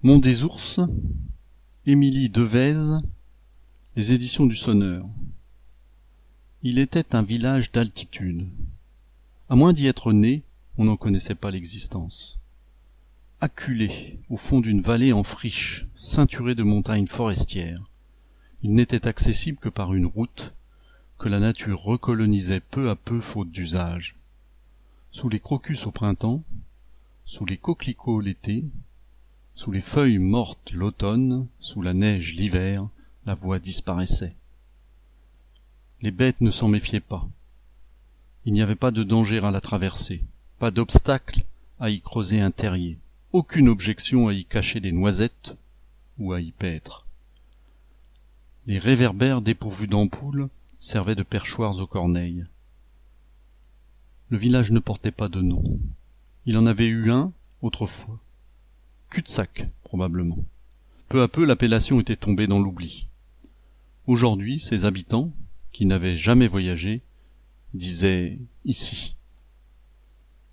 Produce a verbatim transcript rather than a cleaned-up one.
Mont des Ours, Émilie Devèze, les éditions du Sonneur. Il était un village d'altitude. À moins d'y être né, on n'en connaissait pas l'existence. Acculé au fond d'une vallée en friche, ceinturée de montagnes forestières, il n'était accessible que par une route que la nature recolonisait peu à peu faute d'usage. Sous les crocus au printemps, sous les coquelicots l'été, sous les feuilles mortes l'automne, sous la neige l'hiver, la voie disparaissait. Les bêtes ne s'en méfiaient pas. Il n'y avait pas de danger à la traverser, pas d'obstacle à y creuser un terrier, aucune objection à y cacher des noisettes ou à y paître. Les réverbères dépourvus d'ampoules servaient de perchoirs aux corneilles. Le village ne portait pas de nom. Il en avait eu un autrefois. Cul-de-sac, probablement. Peu à peu, l'appellation était tombée dans l'oubli. Aujourd'hui, ses habitants, qui n'avaient jamais voyagé, disaient « ici ».